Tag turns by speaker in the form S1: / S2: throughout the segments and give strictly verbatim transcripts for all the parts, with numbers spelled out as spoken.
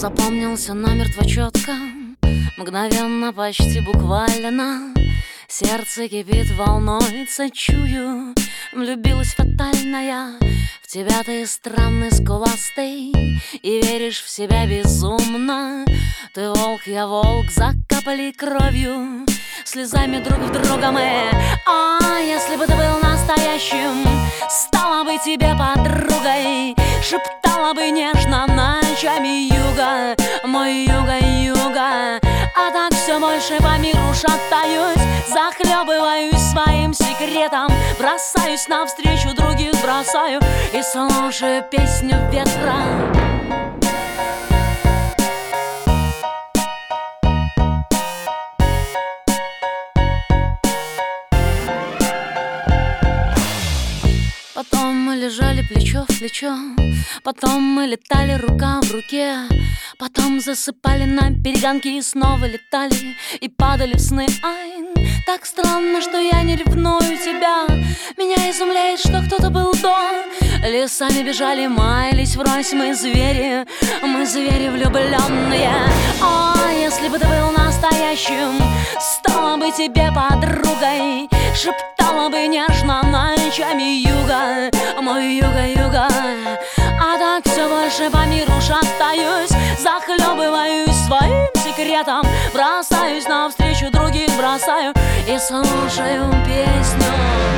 S1: Запомнился намертво четко, мгновенно, почти буквально. Сердце кипит, волнуется, чую. Влюбилась фатально я в тебя, ты странный, скуластый, и веришь в себя безумно. Ты волк, я волк, закапали кровью, слезами друг в друга мы. А если бы ты был настоящим, стала бы тебе подругой, шептала бы нежно ночами юга, мой юга, юга. А так все больше по миру шатаюсь, захлебываюсь своим секретом, бросаюсь навстречу других, бросаю и слушаю песню ветра. Потом мы лежали плечо в плечо, потом мы летали рука в руке, потом засыпали на перегонки и снова летали и падали в сны. Ай, так странно, что я не ревную тебя. Меня изумляет, что кто-то был до. Лесами бежали, маялись врозь, мы звери, мы звери влюбленные. О, если бы ты был настоящим, стала бы тебе подругой, шептала бы нежно ночами юга, мой юга, юга. А так все больше по миру шатаюсь, захлебываюсь своим секретом, бросаюсь навстречу других, бросаю и слушаю песню.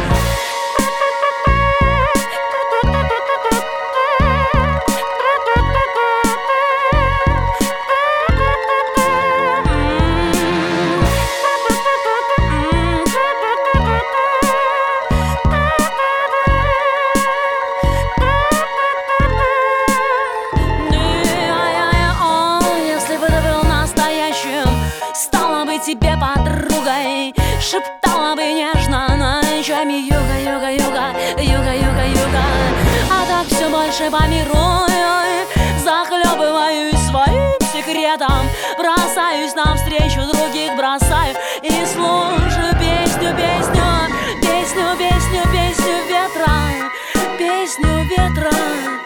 S1: Тебе подругой, шептала бы нежно ночами юга, юга, юга, юга, юга, юга. А так все больше по миру захлебываюсь своим секретом, бросаюсь навстречу других, бросаю и слушаю песню, песню, песню, песню, песню ветра, песню ветра,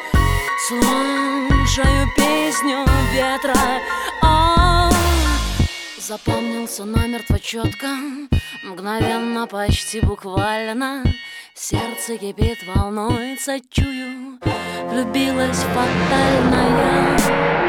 S1: слушаю песню ветра. Запомнился намертво четко, мгновенно, почти буквально. Сердце кипит, волнуется, чую. Влюбилась фатально я.